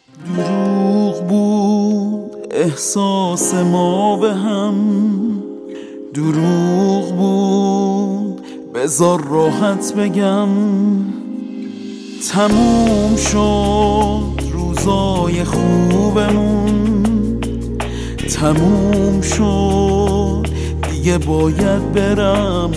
دروغ بود احساس ما به هم، دروغ بود بذار راحت بگم. تموم شد روزای خوبمون، تموم شد دیگه باید برم.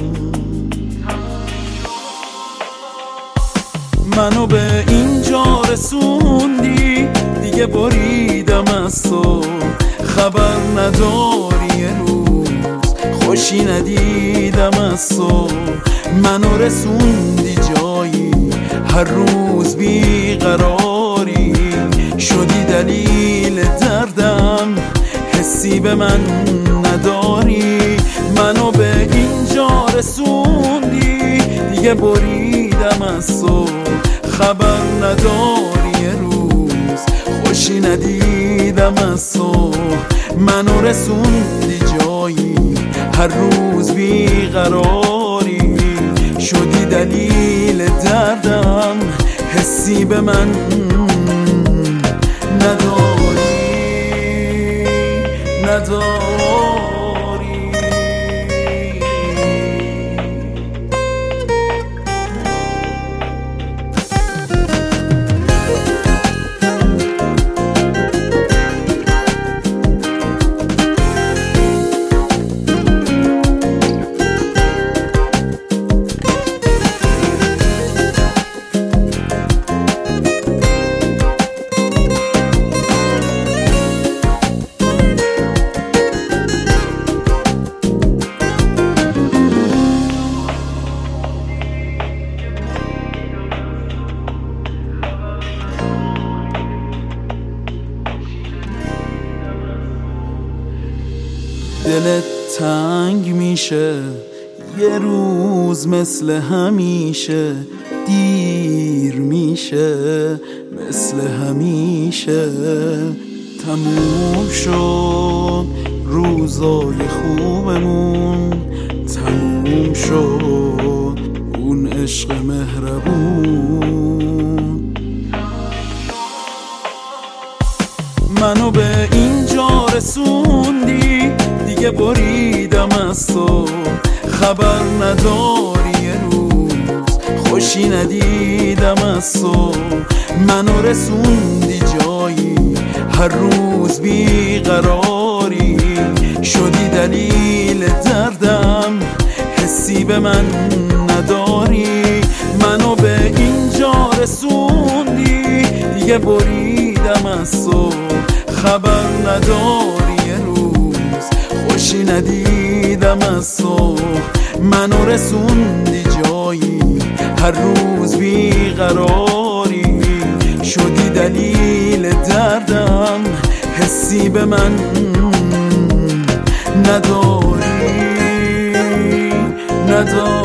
منو به اینجا رسوندی، دیگه بریدم از تو. خبر نداری یه روز خوشی ندیدم از تو. منو رسوندی جایی هر روز بیقراری، شدی دلیل دردم حسی به من نداری. منو به اینجا رسوندی، دیگه بریدم از تو. خبر نداری یه روز خوشی ندیدم از تو. منو رسوندی جایی هر روز بیقراری، شدی دلیل دردم حسی به من نداری. دلت تنگ میشه یه روز مثل همیشه، دیر میشه مثل همیشه. تموم شد روزای خوبمون، تموم شد اون عشق مهربون. منو به اینجا رسوندی، دیگه بریدم از تو. خبر نداری یه روز خوشی ندیدم از تو. منو رسوندی جایی هر روز بیقراری، شدی دلیل دردم حسی به من نداری. منو به اینجا رسوندی، دیگه بریدم از تو. خبر نداری یه روز خوشی ندیدم از تو. منو رسوندی جایی هر روز بیقراری، شدی دلیل دردم حسی به من نداری.